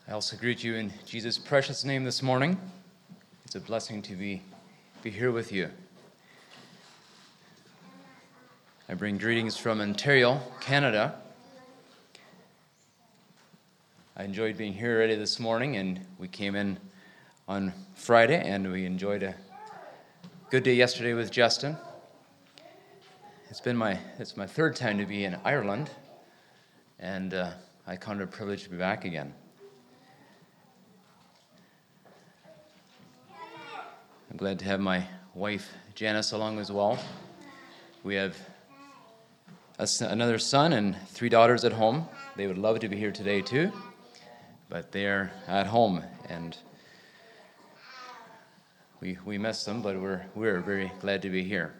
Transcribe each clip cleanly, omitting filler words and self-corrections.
I also greet you in Jesus' precious name this morning. It's a blessing to be here with you. I bring greetings from Ontario, Canada. I enjoyed being here already this morning, and we came in on Friday, and we enjoyed a good day yesterday with Justin. It's my third time to be in Ireland, and I count it a privilege to be back again. I'm glad to have my wife Janice along as well. We have another son and 3 daughters at home. They would love to be here today too, but they're at home, and we miss them, but we're very glad to be here.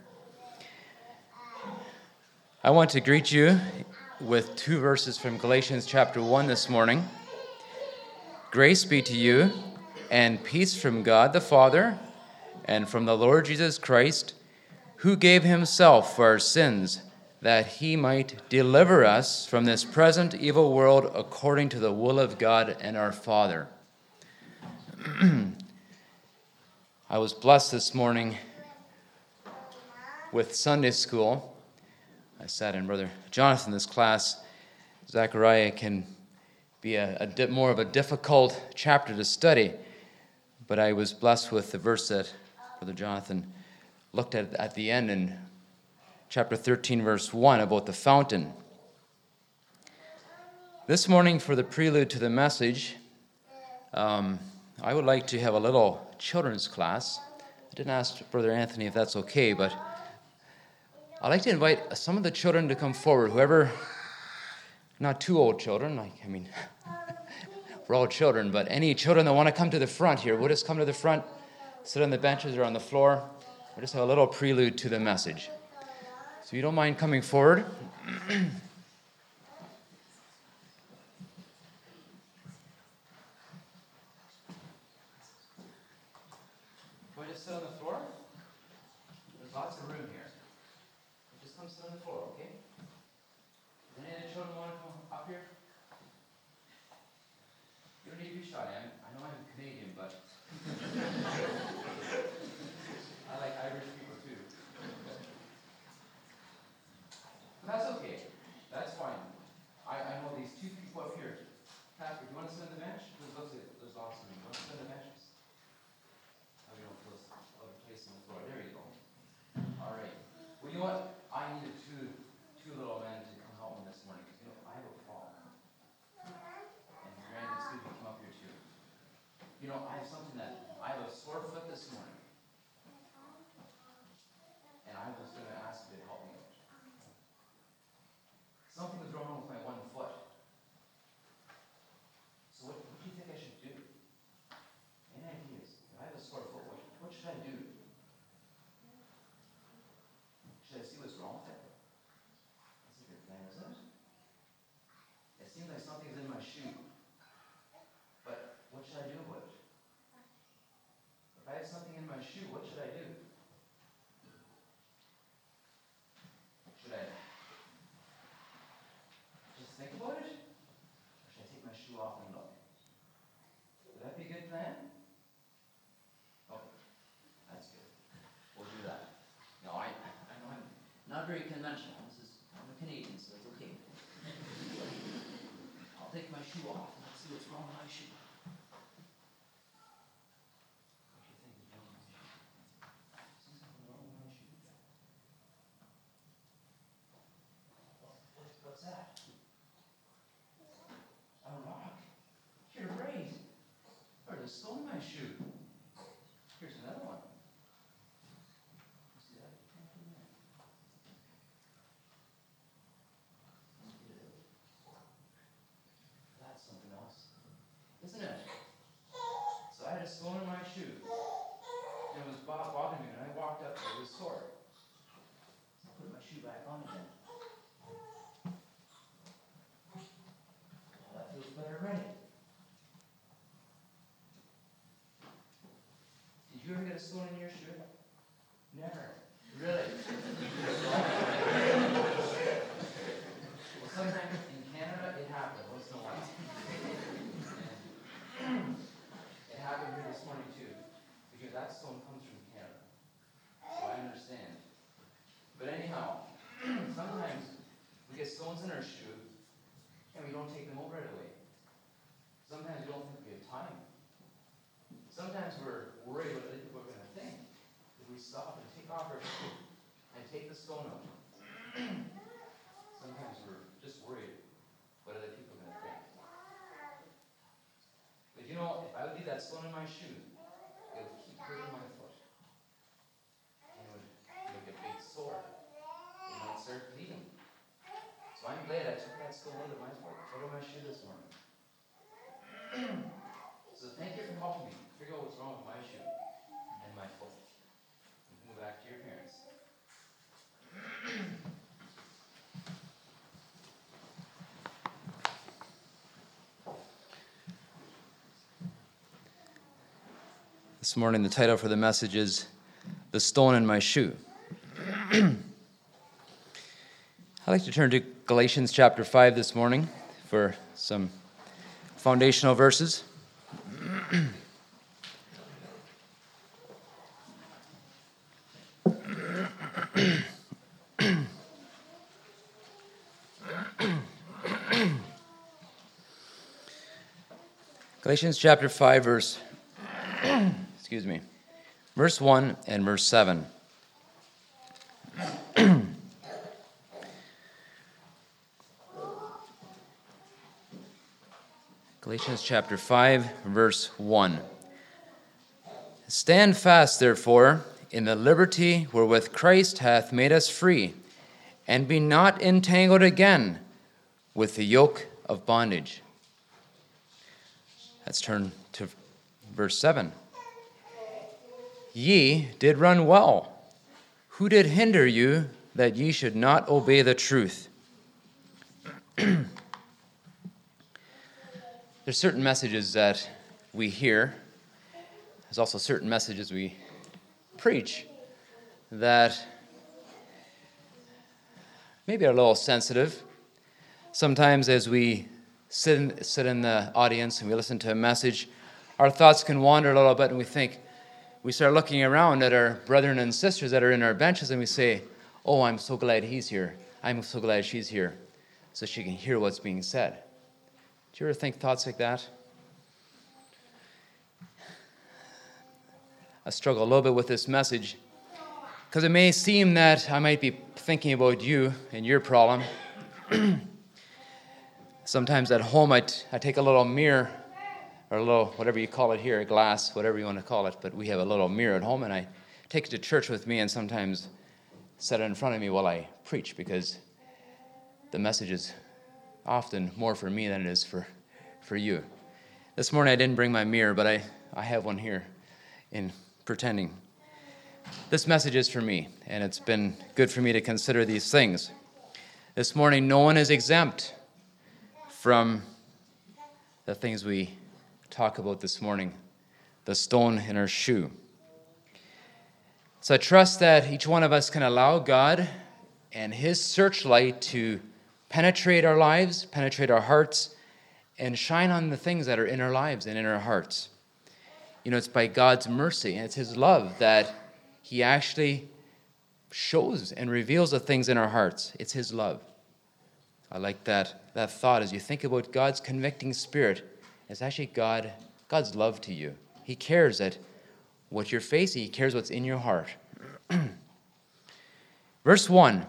I want to greet you with 2 verses from Galatians chapter 1 this morning. Grace be to you and peace from God the Father and from the Lord Jesus Christ, who gave himself for our sins, that he might deliver us from this present evil world according to the will of God and our Father. I was blessed this morning with Sunday school. I sat in Brother Jonathan's class. Zechariah can be a more of a difficult chapter to study, but I was blessed with the verse that Brother Jonathan looked at the end in chapter 13, verse 1, about the fountain. This morning, for the prelude to the message, I would like to have a little children's class. I didn't ask Brother Anthony if that's okay, but I'd like to invite some of the children to come forward. Whoever, not too old children, we're all children, but any children that want to come to the front here, we'll just come to the front, sit on the benches or on the floor. We'll just have a little prelude to the message. So if you don't mind coming forward. Want to just sit on the floor? There's lots of room here. Just come sit on the floor, okay? Does any of the children want to come up here? You don't need to be shy. I know I'm Canadian, but I like Irish people too. But that's okay. That's fine. I know these 2 people up here. Pastor, do you want to sit on the bench? There's lots of room. You want to sit on the benches? Oh, you don't feel other place on the floor. There you go. All right. Well, you know what? I needed two little men to come help me this morning, because I have a fall. And Brandon Steve can come up here too. I have a sore foot this morning. And I was going to ask you to help me out. Something was wrong with my one foot. So what do you think I should do? Any ideas? If I have a sore foot, what should I do? Should I see what's wrong with it? That's a good plan, isn't it? It seems like something's in my shoe. But what should I do with it? If I have something in my shoe, what should I do? Should I just think about it? Or should I take my shoe off and look? Would that be a good plan? Okay, that's good. We'll do that. No, I know I'm not very conventional. I'm a Canadian, so it's okay. I'll take my shoe off and see what's wrong with my shoe. What's that? A rock. You're right. Or they stole my shoe. Here's another one. See that? That's something else, isn't it? So I had a stone in my shoe. And it was bothering me, and I walked up and it was sore. So I put my shoe back on again. Well, that feels better already. Did you ever get a stone in your shoe? Never. Really? Well, sometimes in Canada it happens once in a while. Sometimes we're worried what other people are going to think if we stop and take off our shoe and take the stone out. Sometimes we're just worried what other people are going to think. But you know, if I would leave that stone in my shoe, it would keep hurting my foot. And it would make a big sore. And it would start bleeding. So I'm glad I took that stone out of my foot, out of my shoe this morning. So thank you for helping me figure out what's wrong with my shoe and my foot. You can go back to your parents. This morning, the title for the message is The Stone in My Shoe. I'd like to turn to Galatians chapter 5 this morning for some foundational verses. Galatians chapter 5, verse 1 and verse 7. Galatians chapter 5, verse 1. Stand fast, therefore, in the liberty wherewith Christ hath made us free, and be not entangled again with the yoke of bondage. Let's turn to verse 7. Ye did run well. Who did hinder you that ye should not obey the truth? There's certain messages that we hear. There's also certain messages we preach that maybe are a little sensitive. Sometimes as we sit in the audience and we listen to a message, our thoughts can wander a little bit and we start looking around at our brethren and sisters that are in our benches and we say, oh, I'm so glad he's here. I'm so glad she's here so she can hear what's being said. Do you ever think thoughts like that? I struggle a little bit with this message because it may seem that I might be thinking about you and your problem. Sometimes at home I take a little mirror or a little, whatever you call it here, a glass, whatever you want to call it, but we have a little mirror at home and I take it to church with me and sometimes set it in front of me while I preach because the message is often more for me than it is for you. This morning I didn't bring my mirror, but I have one here in pretending. This message is for me, and it's been good for me to consider these things. This morning, no one is exempt from the things we talk about this morning, the stone in our shoe. So I trust that each one of us can allow God and His searchlight to penetrate our lives, penetrate our hearts, and shine on the things that are in our lives and in our hearts. You know, it's by God's mercy and it's His love that He actually shows and reveals the things in our hearts. It's His love. I like that thought as you think about God's convicting spirit. It's actually God's love to you. He cares that what you're facing. He cares what's in your heart. Verse 1.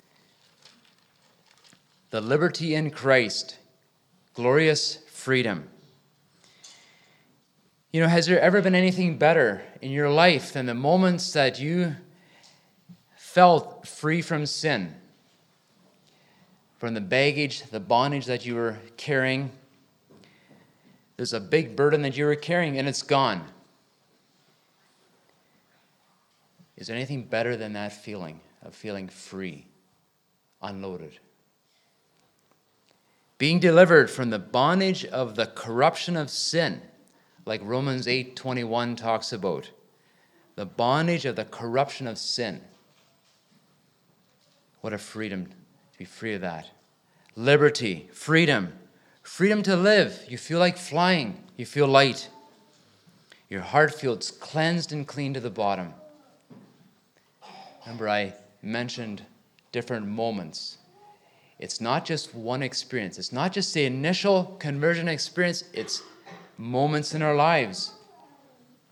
The liberty in Christ, glorious freedom. You know, has there ever been anything better in your life than the moments that you felt free from sin? From the baggage, the bondage that you were carrying. There's a big burden that you were carrying and it's gone. Is there anything better than that feeling of feeling free, unloaded? Being delivered from the bondage of the corruption of sin, like Romans 8:21 talks about. The bondage of the corruption of sin. What a freedom to be free of that. Liberty, freedom. Freedom to live. You feel like flying. You feel light. Your heart feels cleansed and clean to the bottom. Remember, I mentioned different moments. It's not just one experience. It's not just the initial conversion experience. It's moments in our lives.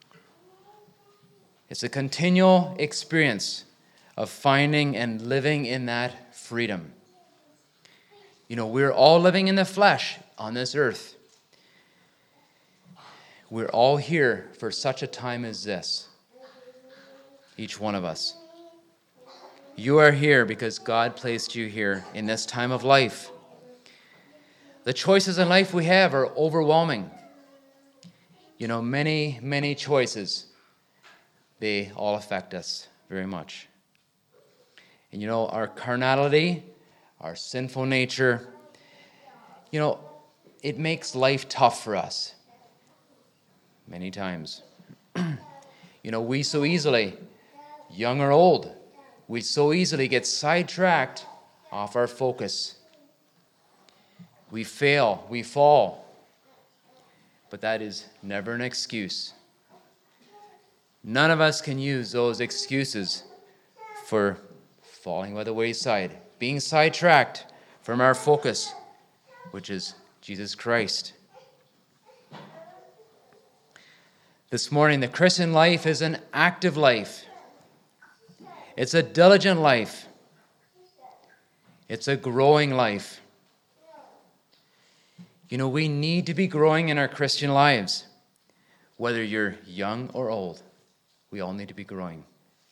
It's a continual experience of finding and living in that freedom. We're all living in the flesh on this earth. We're all here for such a time as this. Each one of us. You are here because God placed you here in this time of life. The choices in life we have are overwhelming. Many, many choices. They all affect us very much. And our carnality, our sinful nature, it makes life tough for us. Many times. We so easily, young or old, we so easily get sidetracked off our focus. We fail, we fall. But that is never an excuse. None of us can use those excuses for falling by the wayside, being sidetracked from our focus, which is Jesus Christ. This morning, the Christian life is an active life. It's a diligent life. It's a growing life. We need to be growing in our Christian lives. Whether you're young or old, we all need to be growing.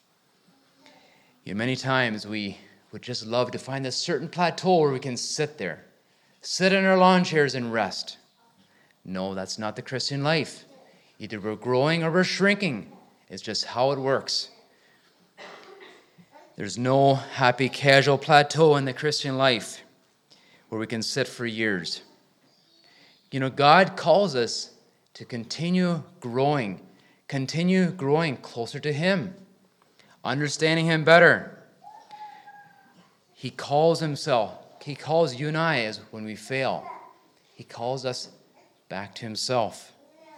Many times we would just love to find a certain plateau where we can sit there, sit in our lawn chairs and rest. No, that's not the Christian life. Either we're growing or we're shrinking. It's just how it works. There's no happy casual plateau in the Christian life where we can sit for years. God calls us to continue growing closer to Him, understanding Him better. He calls you and I as when we fail. He calls us back to Himself.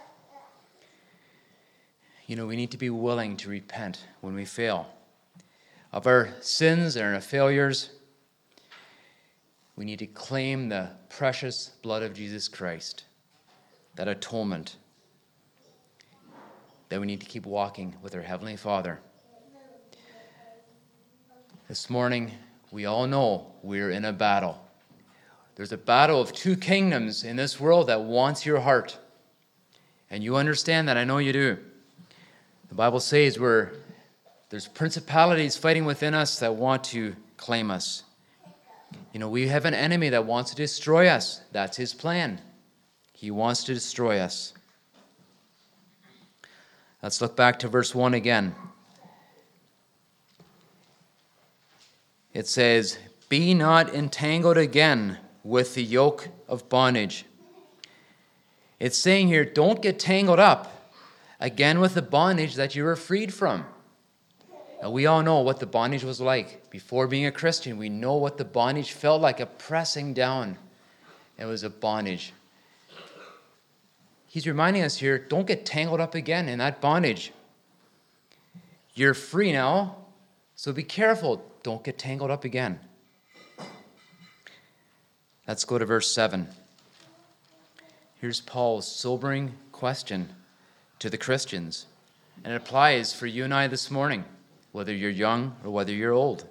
We need to be willing to repent when we fail. Of our sins and our failures, we need to claim the precious blood of Jesus Christ, that atonement, that we need to keep walking with our Heavenly Father. This morning, we all know we're in a battle. There's a battle of two kingdoms in this world that wants your heart. And you understand that, I know you do. The Bible says there's principalities fighting within us that want to claim us. We have an enemy that wants to destroy us. That's his plan. He wants to destroy us. Let's look back to verse 1 again. It says, "Be not entangled again with the yoke of bondage." It's saying here, don't get tangled up again with the bondage that you were freed from. Now, we all know what the bondage was like. Before being a Christian, we know what the bondage felt like, a pressing down. It was a bondage. He's reminding us here, don't get tangled up again in that bondage. You're free now, so be careful. Don't get tangled up again. Let's go to verse 7. Here's Paul's sobering question to the Christians. And it applies for you and I this morning, whether you're young or whether you're old.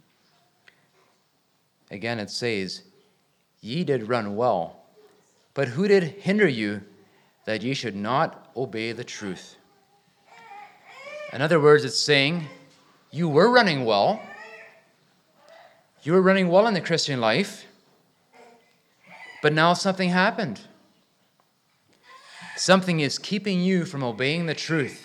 Again, it says, "Ye did run well, but who did hinder you that ye should not obey the truth?" In other words, it's saying, you were running well. You were running well in the Christian life, but now something happened. Something is keeping you from obeying the truth.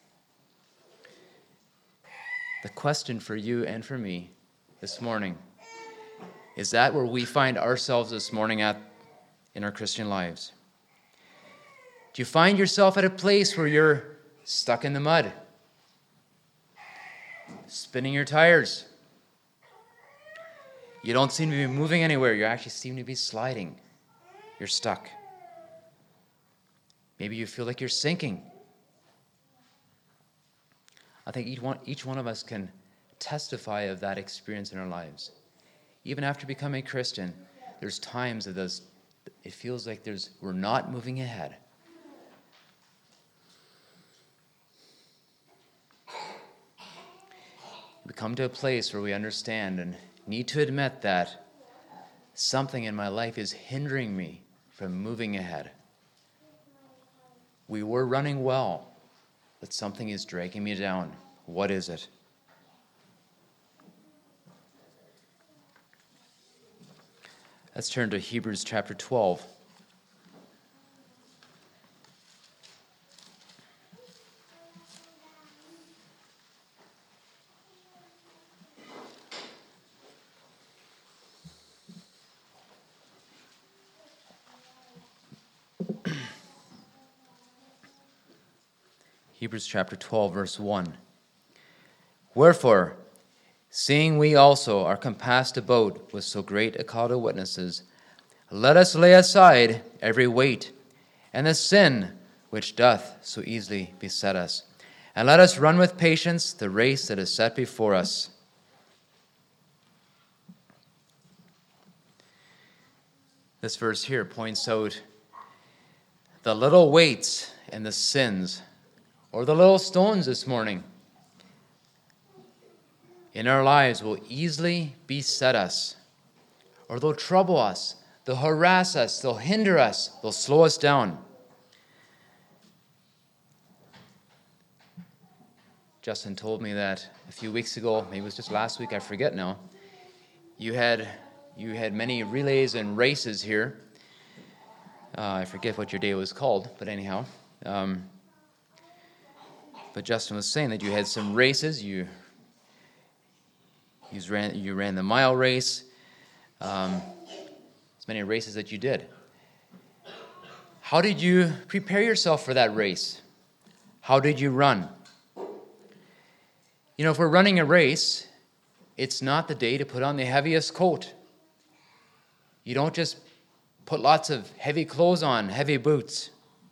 The question for you and for me this morning, is that where we find ourselves this morning in our Christian lives? Do you find yourself at a place where you're stuck in the mud, spinning your tires? You don't seem to be moving anywhere. You actually seem to be sliding. You're stuck. Maybe you feel like you're sinking. I think each one of us can testify of that experience in our lives. Even after becoming a Christian, there's times that it feels like we're not moving ahead. we come to a place where we understand and need to admit that something in my life is hindering me from moving ahead. We were running well, but something is dragging me down. What is it? Let's turn to Hebrews chapter 12. Hebrews chapter 12, verse 1. Wherefore, seeing we also are compassed about with so great a cloud of witnesses, let us lay aside every weight and the sin which doth so easily beset us, and let us run with patience the race that is set before us. This verse here points out the little weights and the sins, or the little stones this morning, in our lives will easily beset us, or they'll trouble us, they'll harass us, they'll hinder us, they'll slow us down. Justin told me that a few weeks ago, maybe it was just last week, I forget now, you had many relays and races here. I forget what your day was called, but anyhow. But Justin was saying that you had some races. You ran the mile race. As many races that you did. How did you prepare yourself for that race? How did you run? You know, if we're running a race, it's not the day to put on the heaviest coat. You don't just put lots of heavy clothes on, heavy boots.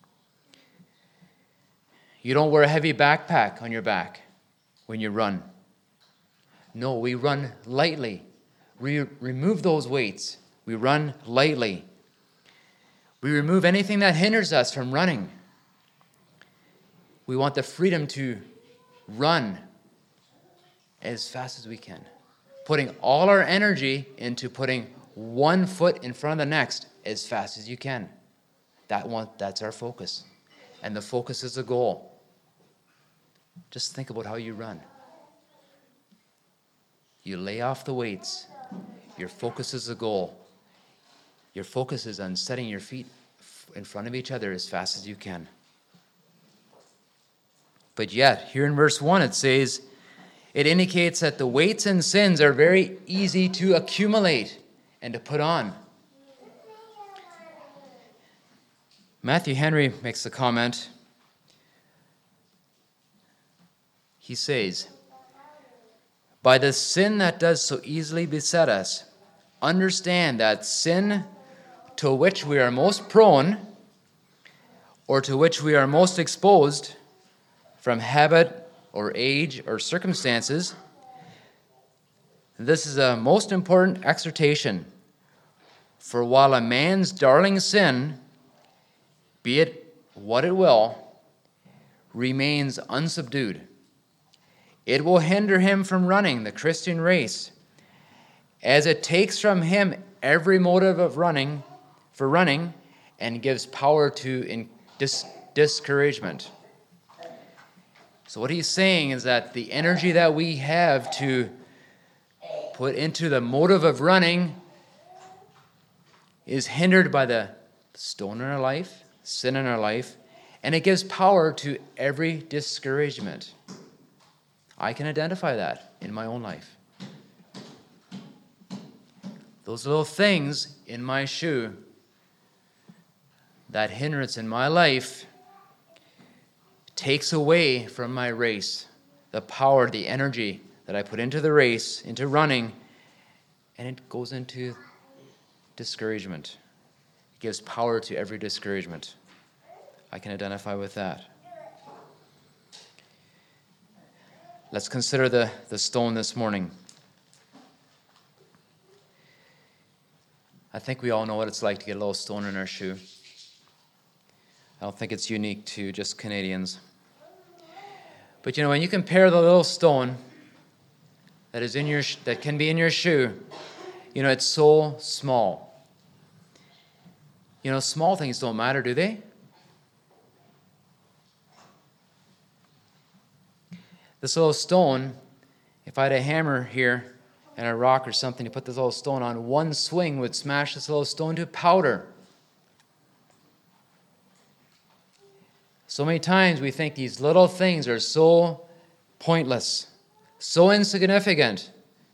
You don't wear a heavy backpack on your back when you run. No, we run lightly. We remove those weights. We run lightly. We remove anything that hinders us from running. We want the freedom to run as fast as we can, putting all our energy into putting one foot in front of the next as fast as you can. That's our focus. And the focus is the goal. Just think about how you run. You lay off the weights. Your focus is the goal. Your focus is on setting your feet in front of each other as fast as you can. But yet, here in verse 1, it says, it indicates that the weights and sins are very easy to accumulate and to put on. Matthew Henry makes the comment. He says, by the sin that does so easily beset us, understand that sin to which we are most prone, or to which we are most exposed from habit or age or circumstances, this is a most important exhortation. For while a man's darling sin, be it what it will, remains unsubdued, it will hinder him from running the Christian race, as it takes from him every motive of running, and gives power to discouragement. So what he's saying is that the energy that we have to put into the motive of running is hindered by the stone in our life, sin in our life, and it gives power to every discouragement. I can identify that in my own life. Those little things in my shoe, that hindrance in my life, takes away from my race the power, the energy that I put into the race, into running, and it goes into discouragement. It gives power to every discouragement. I can identify with that. Let's consider the stone this morning. I think we all know what it's like to get a little stone in our shoe. I don't think it's unique to just Canadians. But you know, when you compare the little stone that can be in your shoe, it's so small. Small things don't matter, do they? This little stone, if I had a hammer here and a rock or something to put this little stone on, one swing would smash this little stone to powder. So many times we think these little things are so pointless, so insignificant.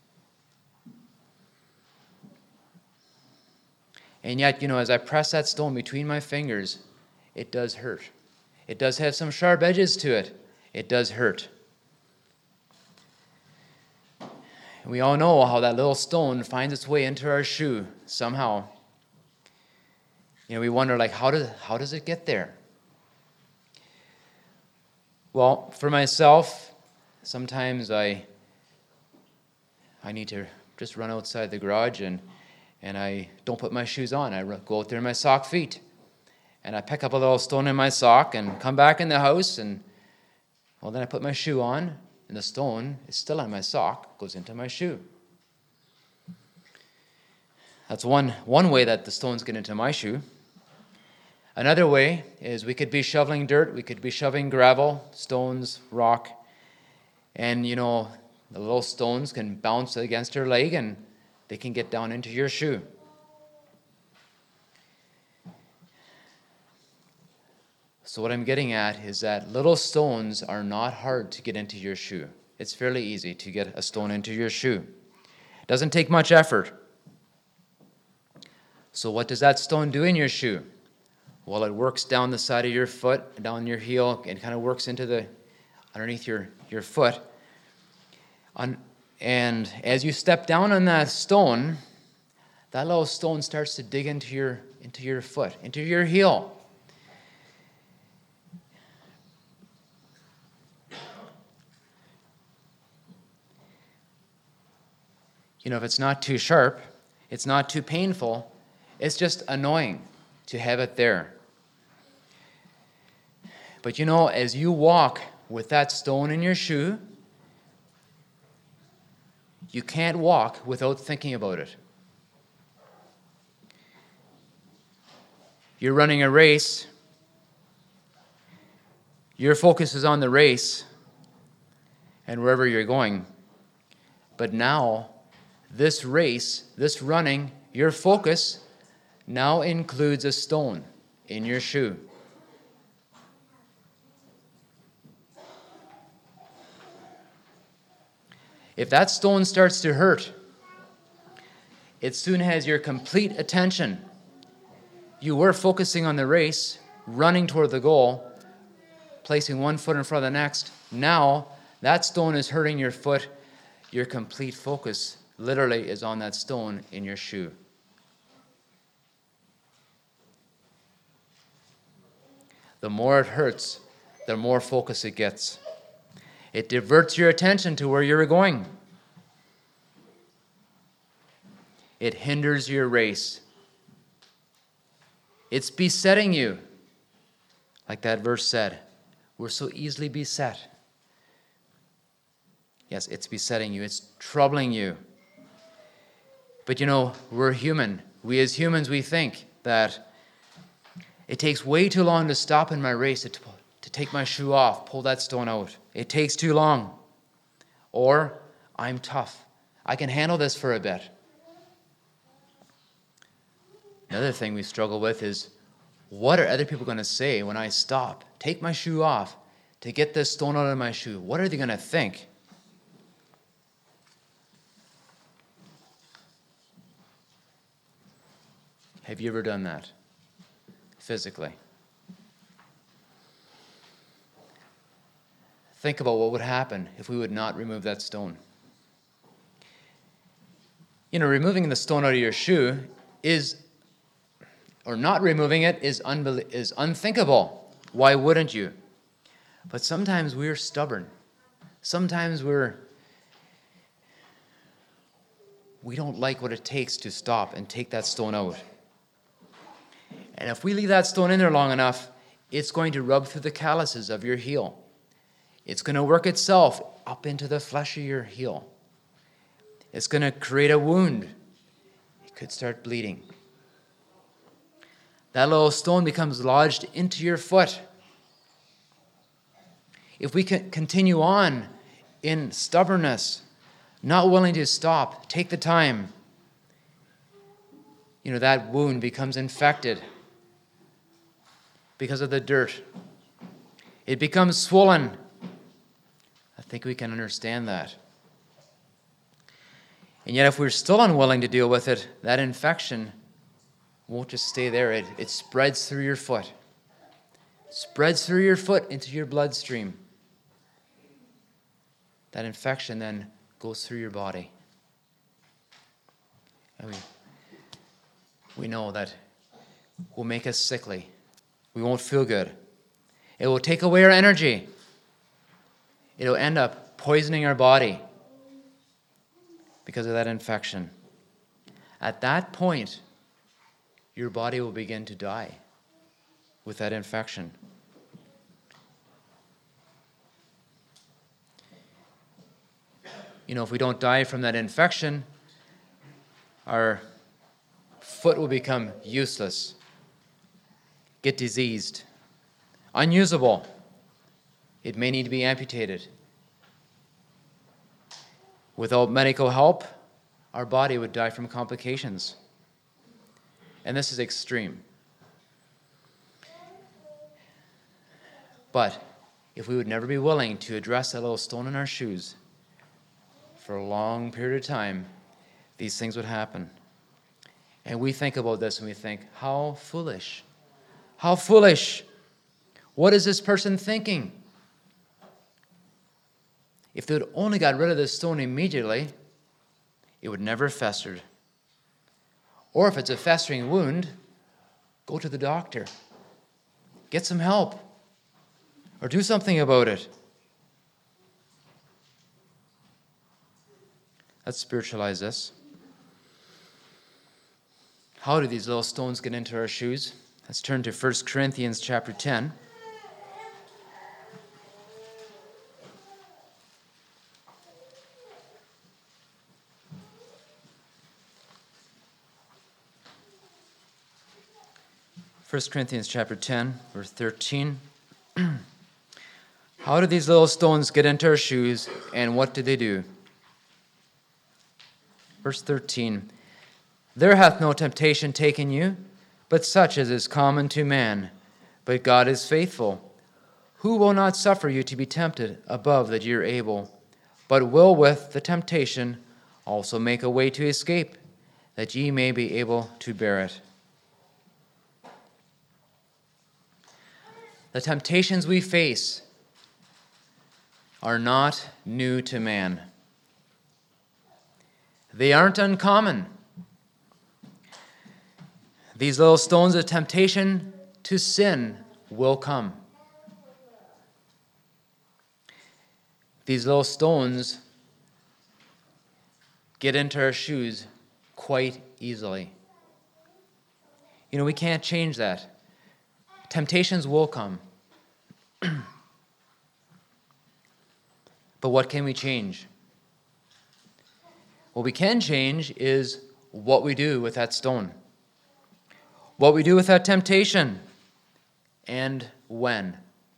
And yet, as I press that stone between my fingers, it does hurt. It does have some sharp edges to it. It does hurt. We all know how that little stone finds its way into our shoe somehow. We wonder, how does it get there? Well, for myself, sometimes I need to just run outside the garage and I don't put my shoes on. I go out there in my sock feet. And I pick up a little stone in my sock and come back in the house and, then I put my shoe on. And the stone is still on my sock, goes into my shoe. That's one way that the stones get into my shoe. Another way is we could be shoveling dirt, we could be shoving gravel, stones, rock, and the little stones can bounce against your leg and they can get down into your shoe. So what I'm getting at is that little stones are not hard to get into your shoe. It's fairly easy to get a stone into your shoe. It doesn't take much effort. So what does that stone do in your shoe? Well, it works down the side of your foot, down your heel, and kind of works into underneath your foot. And as you step down on that stone, that little stone starts to dig into your foot, into your heel. If it's not too sharp, it's not too painful, it's just annoying to have it there. But as you walk with that stone in your shoe, you can't walk without thinking about it. You're running a race, your focus is on the race and wherever you're going. But now, this race, this running, your focus now includes a stone in your shoe. If that stone starts to hurt, it soon has your complete attention. You were focusing on the race, running toward the goal, placing one foot in front of the next. Now, that stone is hurting your foot. Your complete focus literally is on that stone in your shoe. The more it hurts, the more focus it gets. It diverts your attention to where you're going. It hinders your race. It's besetting you. Like that verse said, we're so easily beset. Yes, it's besetting you. It's troubling you. But we're human. We as humans, we think that it takes way too long to stop in my race, to take my shoe off, pull that stone out. It takes too long. Or, I'm tough. I can handle this for a bit. Another thing we struggle with is, what are other people going to say when I stop, take my shoe off, to get this stone out of my shoe? What are they going to think? Have you ever done that physically? Think about what would happen if we would not remove that stone. Removing the stone out of your shoe or not removing it is unthinkable. Why wouldn't you? But sometimes we're stubborn. Sometimes we don't like what it takes to stop and take that stone out. And if we leave that stone in there long enough, it's going to rub through the calluses of your heel. It's going to work itself up into the flesh of your heel. It's going to create a wound. It could start bleeding. That little stone becomes lodged into your foot. If we can continue on in stubbornness, not willing to stop, take the time, that wound becomes infected because of the dirt. It becomes swollen. I think we can understand that. And yet if we're still unwilling to deal with it, that infection won't just stay there. It spreads through your foot. Spreads through your foot into your bloodstream. That infection then goes through your body. And we know that will make us sickly. We won't feel good. It will take away our energy. It will end up poisoning our body because of that infection. At that point, your body will begin to die with that infection. If we don't die from that infection, our foot will become useless, get diseased, unusable. It may need to be amputated. Without medical help, our body would die from complications. And this is extreme. But if we would never be willing to address that little stone in our shoes for a long period of time, these things would happen. And we think about this and we think, how foolish. How foolish. What is this person thinking? If they would only got rid of this stone immediately, it would never have festered. Or if it's a festering wound, go to the doctor. Get some help. Or do something about it. Let's spiritualize this. How do these little stones get into our shoes? Let's turn to 1 Corinthians chapter 10. First Corinthians chapter 10, verse 13. How do these little stones get into our shoes, and what do they do? Verse 13. There hath no temptation taken you, but such as is common to man. But God is faithful, who will not suffer you to be tempted above that ye are able, but will with the temptation also make a way to escape, that ye may be able to bear it. The temptations we face are not new to man. They aren't uncommon. These little stones of temptation to sin will come. These little stones get into our shoes quite easily. We can't change that. Temptations will come. But what can we change? What we can change is what we do with that stone. What we do with that temptation. And when.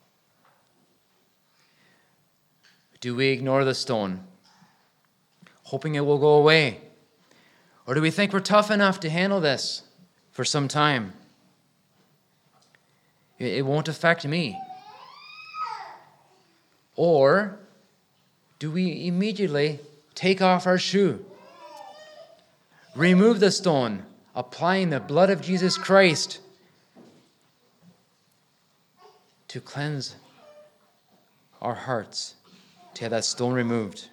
Do we ignore the stone, hoping it will go away? Or do we think we're tough enough to handle this for some time? It won't affect me. Or do we immediately take off our shoe, remove the stone, applying the blood of Jesus Christ to cleanse our hearts, to have that stone removed?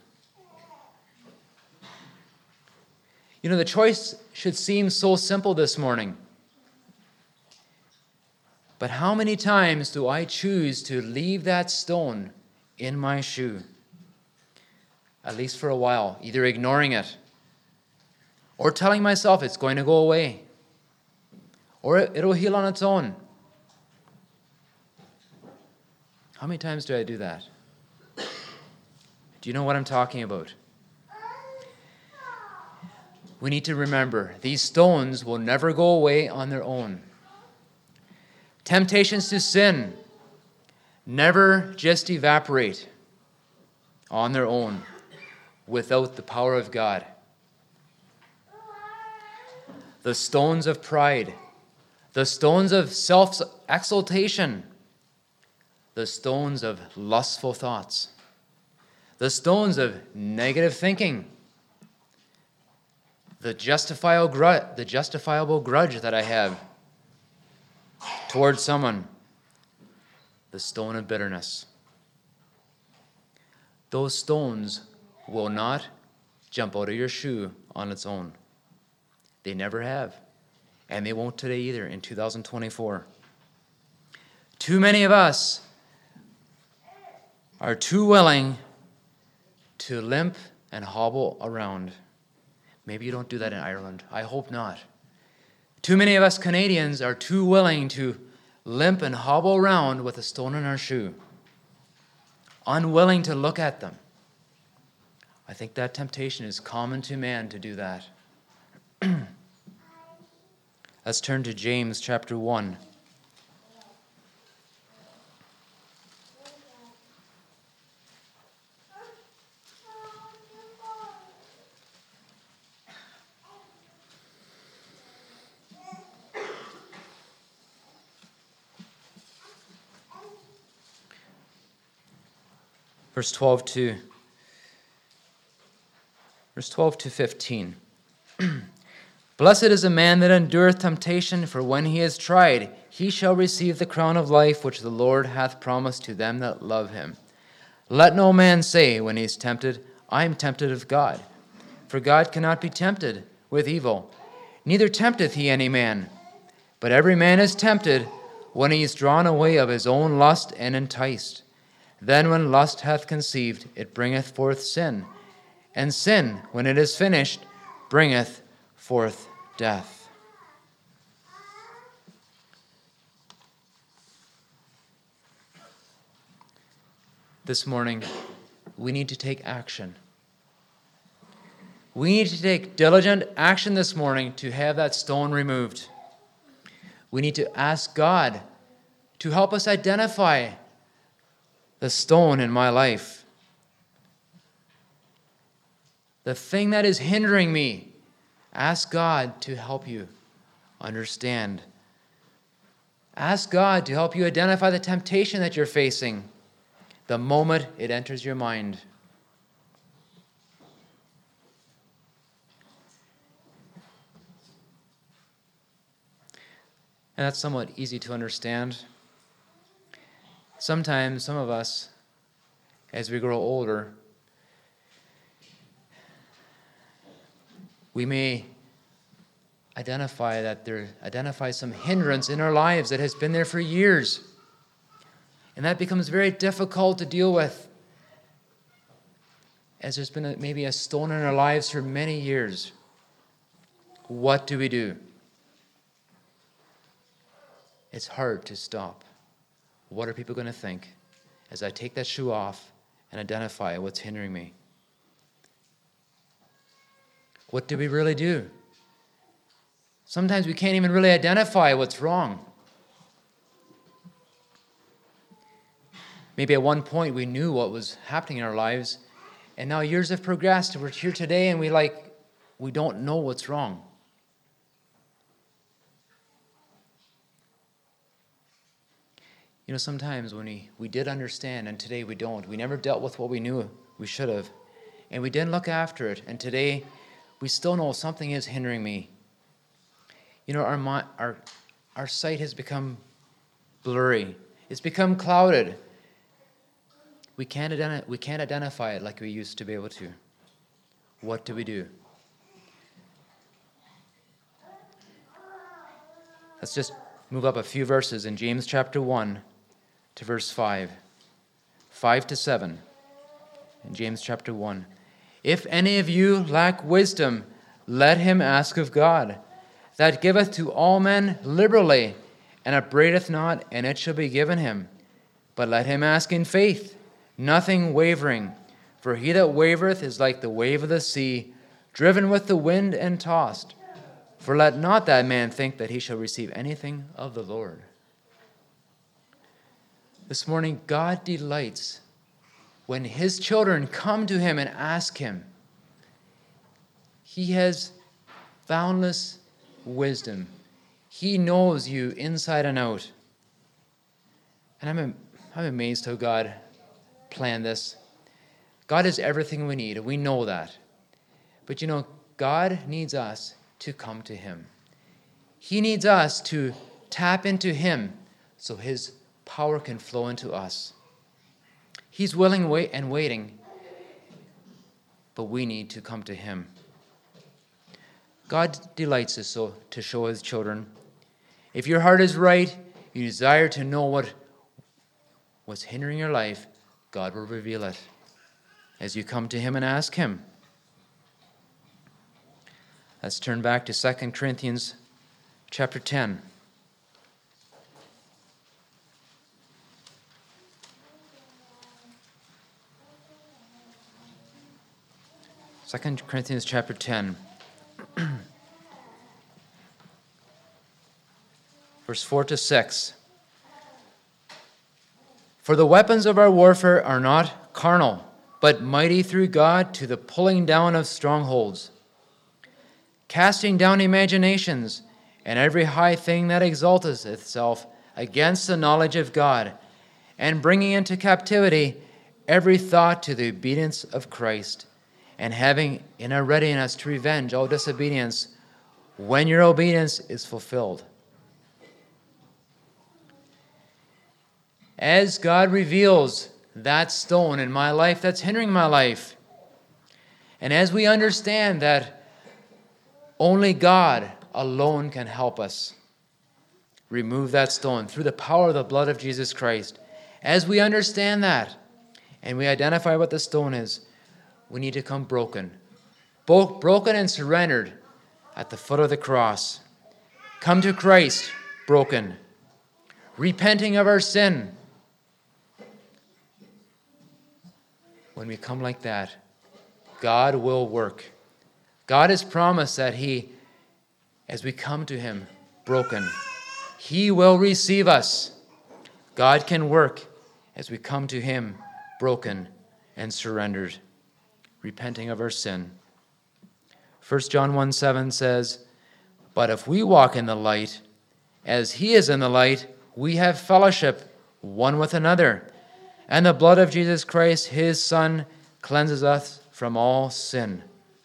The choice should seem so simple this morning. But how many times do I choose to leave that stone in my shoe? At least for a while, either ignoring it or telling myself it's going to go away or it'll heal on its own. How many times do I do that? Do you know what I'm talking about? we need to remember these stones will never go away on their own. Temptations to sin never just evaporate on their own without the power of God. The stones of pride, the stones of self-exaltation, the stones of lustful thoughts, the stones of negative thinking, the justifiable grudge that I have towards someone, the stone of bitterness. Those stones will not jump out of your shoe on its own. They never have, and they won't today either in 2024. Too many of us are too willing to limp and hobble around. Maybe you don't do that in Ireland. I hope not. Too many of us Canadians are too willing to limp and hobble around with a stone in our shoe, unwilling to look at them. I think that temptation is common to man to do that. Let's turn to James chapter 1. Verse 12 to 15. Blessed is a man that endureth temptation, for when he is tried, he shall receive the crown of life which the Lord hath promised to them that love him. Let no man say when he is tempted, I am tempted of God. For God cannot be tempted with evil, neither tempteth he any man. But every man is tempted when he is drawn away of his own lust and enticed. Then when lust hath conceived, it bringeth forth sin. And sin, when it is finished, bringeth forth death. This morning, we need to take action. We need to take diligent action this morning to have that stone removed. We need to ask God to help us identify the stone in my life. The thing that is hindering me, ask God to help you understand. Ask God to help you identify the temptation that you're facing the moment it enters your mind. And that's somewhat easy to understand. Sometimes, some of us, as we grow older, we may identify some hindrance in our lives that has been there for years. And that becomes very difficult to deal with, as there's been maybe a stone in our lives for many years. What do we do? It's hard to stop. What are people going to think as I take that shoe off and identify what's hindering me? What do we really do? Sometimes we can't even really identify what's wrong. Maybe at one point we knew what was happening in our lives, and now years have progressed, and we're here today, and we don't know what's wrong. You know, sometimes when we did understand, and today we don't. We never dealt with what we knew we should have, and we didn't look after it, and today we still know something is hindering me. You know, our sight has become blurry. It's become clouded. We can't identify it like we used to be able to. What do we do? Let's just move up a few verses in James chapter 1 to verse 5. 5 to 7 in James chapter 1. If any of you lack wisdom, let him ask of God, that giveth to all men liberally, and upbraideth not, and it shall be given him. But let him ask in faith, nothing wavering. For he that wavereth is like the wave of the sea, driven with the wind and tossed. For let not that man think that he shall receive anything of the Lord. This morning, God delights when his children come to him and ask him. He has boundless wisdom. He knows you inside and out. And I'm amazed how God planned this. God is everything we need. We know that. But God needs us to come to him. He needs us to tap into him so his power can flow into us. He's willing and waiting, but we need to come to him. God delights us so to show his children. If your heart is right, you desire to know what's hindering your life, God will reveal it as you come to him and ask him. Let's turn back to 2 Corinthians chapter 10. 2 Corinthians chapter 10. Verse 4 to 6. For the weapons of our warfare are not carnal, but mighty through God to the pulling down of strongholds, casting down imaginations and every high thing that exalteth itself against the knowledge of God, and bringing into captivity every thought to the obedience of Christ, and having in a readiness to revenge all disobedience when your obedience is fulfilled. As God reveals that stone in my life that's hindering my life, and as we understand that only God alone can help us remove that stone through the power of the blood of Jesus Christ, as we understand that and we identify what the stone is, we need to come broken and surrendered at the foot of the cross. Come to Christ broken, repenting of our sin. When we come like that, God will work. God has promised that as we come to him broken, he will receive us. God can work as we come to him broken and surrendered, repenting of our sin. 1 John 1:7 says, but if we walk in the light, as he is in the light, we have fellowship one with another. And the blood of Jesus Christ, his Son, cleanses us from all sin.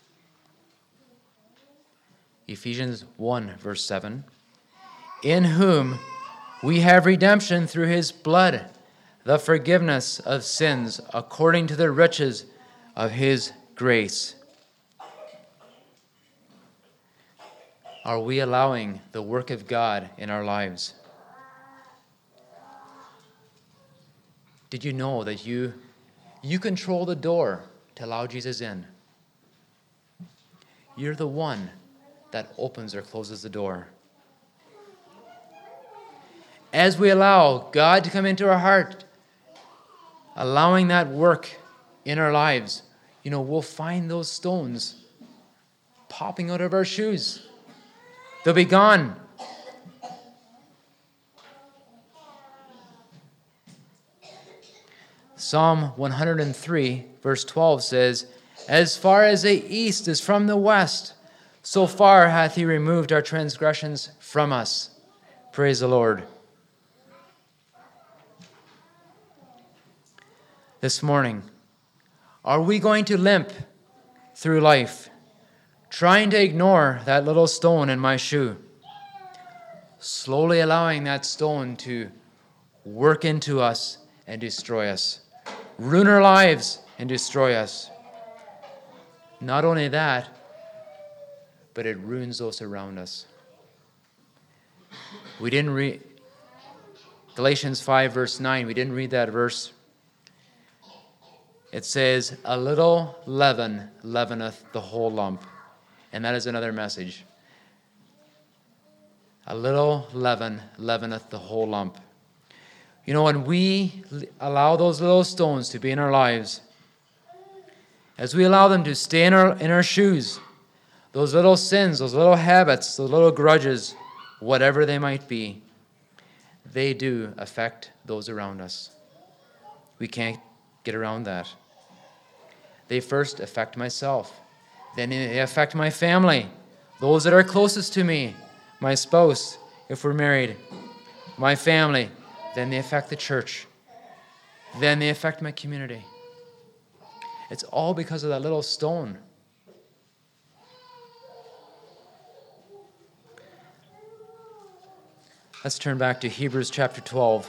Ephesians 1, verse 7. In whom we have redemption through his blood, the forgiveness of sins, according to the riches of his grace. Are we allowing the work of God in our lives? Did you know that you control the door to allow Jesus in? You're the one that opens or closes the door. As we allow God to come into our heart, allowing that work in our lives, we'll find those stones popping out of our shoes. They'll be gone. Psalm 103, verse 12 says, as far as the east is from the west, so far hath he removed our transgressions from us. Praise the Lord. This morning, are we going to limp through life, trying to ignore that little stone in my shoe, slowly allowing that stone to work into us and destroy us, ruin our lives and destroy us? Not only that, but it ruins those around us. We didn't read Galatians 5, verse 9. We didn't read that verse. It says, a little leaven leaveneth the whole lump. And that is another message. A little leaven leaveneth the whole lump. When we allow those little stones to be in our lives, as we allow them to stay in our shoes, those little sins, those little habits, those little grudges, whatever they might be, they do affect those around us. We can't get around that. They first affect myself. Then they affect my family, those that are closest to me, my spouse, if we're married, my family. Then they affect the church. Then they affect my community. It's all because of that little stone. Let's turn back to Hebrews chapter 12.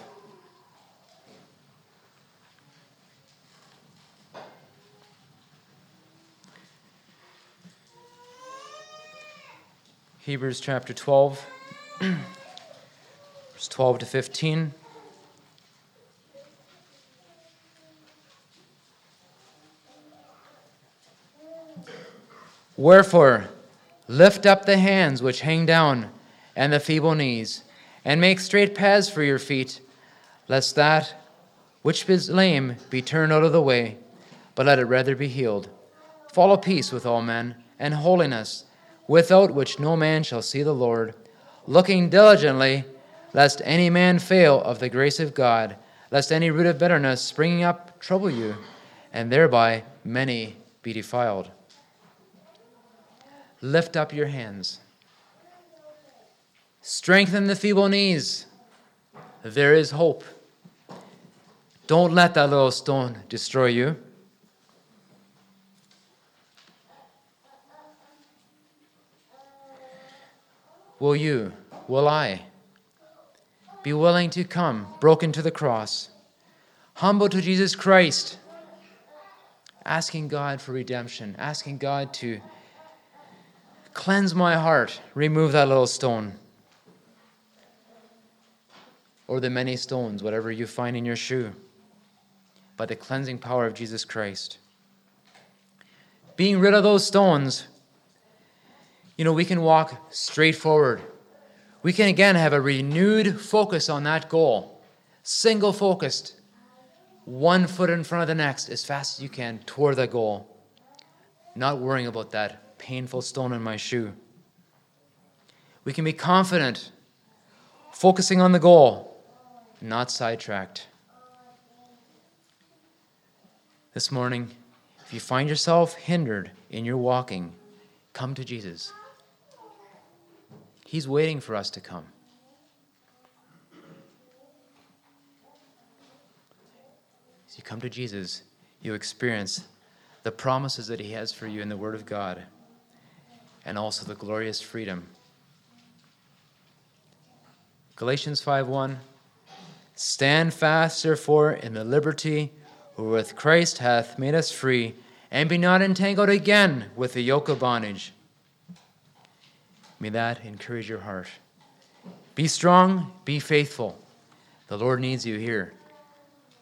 Hebrews chapter 12, verse 12 to 15. Wherefore, lift up the hands which hang down, and the feeble knees, and make straight paths for your feet, lest that which is lame be turned out of the way, but let it rather be healed. Follow peace with all men, and holiness, without which no man shall see the Lord, looking diligently, lest any man fail of the grace of God, lest any root of bitterness springing up trouble you, and thereby many be defiled. Lift up your hands. Strengthen the feeble knees. There is hope. Don't let that little stone destroy you. Will I be willing to come broken to the cross, humble to Jesus Christ, asking God for redemption, asking God to cleanse my heart, remove that little stone, or the many stones, whatever you find in your shoe, by the cleansing power of Jesus Christ. Being rid of those stones, we can walk straight forward. We can again have a renewed focus on that goal, single focused, one foot in front of the next as fast as you can toward that goal, not worrying about that painful stone in my shoe. We can be confident, focusing on the goal, not sidetracked. This morning, if you find yourself hindered in your walking, come to Jesus. He's waiting for us to come. As you come to Jesus, you experience the promises that He has for you in the Word of God, and also the glorious freedom. Galatians 5:1, stand fast, therefore, in the liberty wherewith Christ hath made us free, and be not entangled again with the yoke of bondage. May that encourage your heart. Be strong, be faithful. The Lord needs you here